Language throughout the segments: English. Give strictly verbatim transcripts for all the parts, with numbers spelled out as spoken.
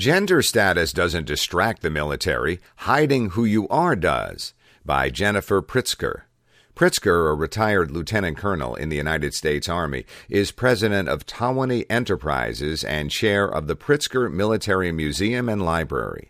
Gender Status Doesn't Distract the Military, Hiding Who You Are Does, by Jennifer Pritzker. Pritzker, a retired lieutenant colonel in the United States Army, is president of Tawney Enterprises and chair of the Pritzker Military Museum and Library.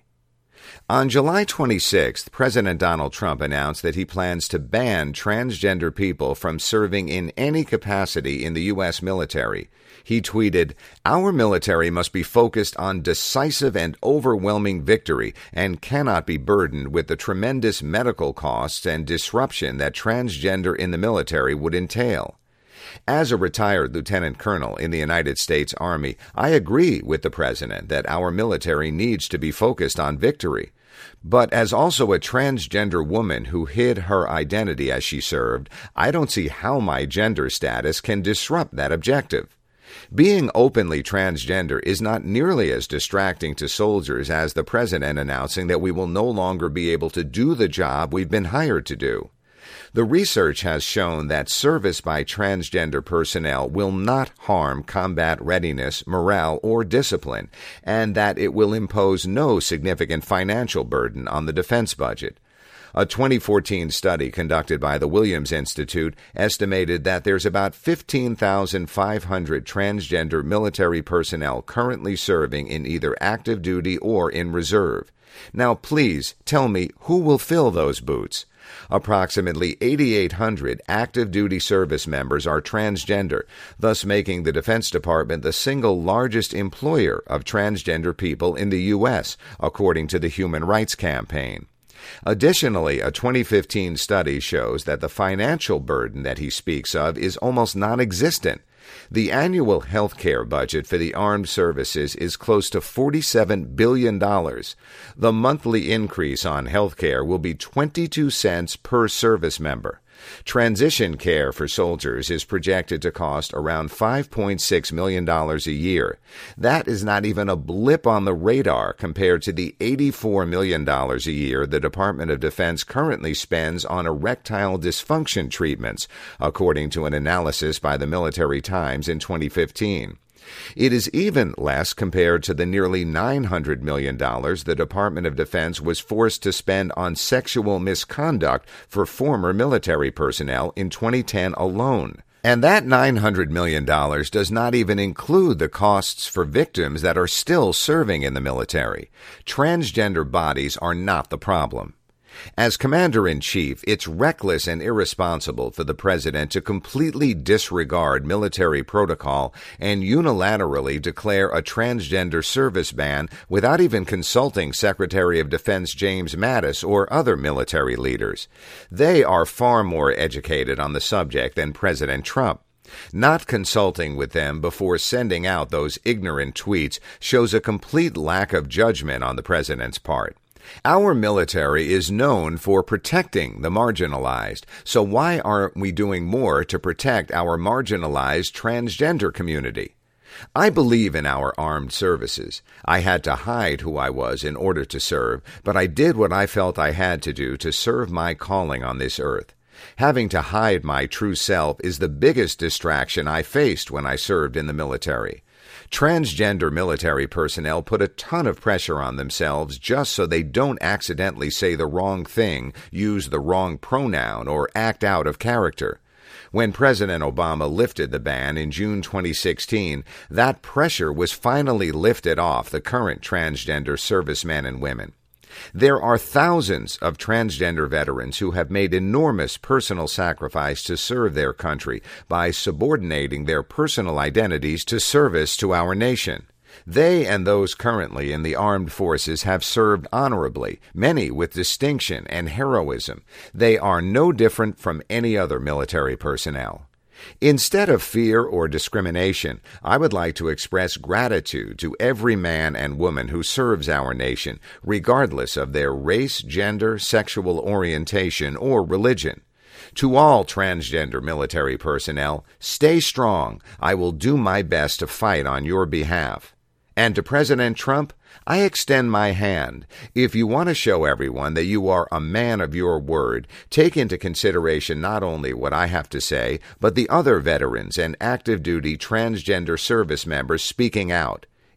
On July twenty-sixth, President Donald Trump announced that he plans to ban transgender people from serving in any capacity in the U S military. He tweeted, "Our military must be focused on decisive and overwhelming victory and cannot be burdened with the tremendous medical costs and disruption that transgender in the military would entail." As a retired lieutenant colonel in the United States Army, I agree with the president that our military needs to be focused on victory. But as also a transgender woman who hid her identity as she served, I don't see how my gender status can disrupt that objective. Being openly transgender is not nearly as distracting to soldiers as the president announcing that we will no longer be able to do the job we've been hired to do. The research has shown that service by transgender personnel will not harm combat readiness, morale, or discipline, and that it will impose no significant financial burden on the defense budget. A twenty fourteen study conducted by the Williams Institute estimated that there's about fifteen thousand five hundred transgender military personnel currently serving in either active duty or in reserve. Now, please tell me who will fill those boots. Approximately eighty-eight hundred active duty service members are transgender, thus making the Defense Department the single largest employer of transgender people in the U S, according to the Human Rights Campaign. Additionally, a twenty fifteen study shows that the financial burden that he speaks of is almost non-existent. The annual health care budget for the armed services is close to forty-seven billion dollars. The monthly increase on health care will be twenty-two cents per service member. Transition care for soldiers is projected to cost around five point six million dollars a year. That is not even a blip on the radar compared to the eighty-four million dollars a year the Department of Defense currently spends on erectile dysfunction treatments, according to an analysis by the Military Times in twenty fifteen. It is even less compared to the nearly nine hundred million dollars the Department of Defense was forced to spend on sexual misconduct for former military personnel in twenty ten alone. And that nine hundred million dollars does not even include the costs for victims that are still serving in the military. Transgender bodies are not the problem. As Commander-in-Chief, it's reckless and irresponsible for the President to completely disregard military protocol and unilaterally declare a transgender service ban without even consulting Secretary of Defense James Mattis or other military leaders. They are far more educated on the subject than President Trump. Not consulting with them before sending out those ignorant tweets shows a complete lack of judgment on the President's part. Our military is known for protecting the marginalized, so why aren't we doing more to protect our marginalized transgender community? I believe in our armed services. I had to hide who I was in order to serve, but I did what I felt I had to do to serve my calling on this earth. Having to hide my true self is the biggest distraction I faced when I served in the military. Transgender military personnel put a ton of pressure on themselves just so they don't accidentally say the wrong thing, use the wrong pronoun, or act out of character. When President Obama lifted the ban in June twenty sixteen, that pressure was finally lifted off the current transgender servicemen and women. There are thousands of transgender veterans who have made enormous personal sacrifice to serve their country by subordinating their personal identities to service to our nation. They and those currently in the armed forces have served honorably, many with distinction and heroism. They are no different from any other military personnel. Instead of fear or discrimination, I would like to express gratitude to every man and woman who serves our nation, regardless of their race, gender, sexual orientation, or religion. To all transgender military personnel, stay strong. I will do my best to fight on your behalf. And to President Trump, I extend my hand. If you want to show everyone that you are a man of your word, take into consideration not only what I have to say, but the other veterans and active duty transgender service members speaking out.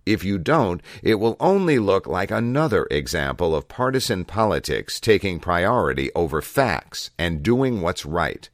If you don't, it will only look like another example of partisan politics taking priority over facts and doing what's right.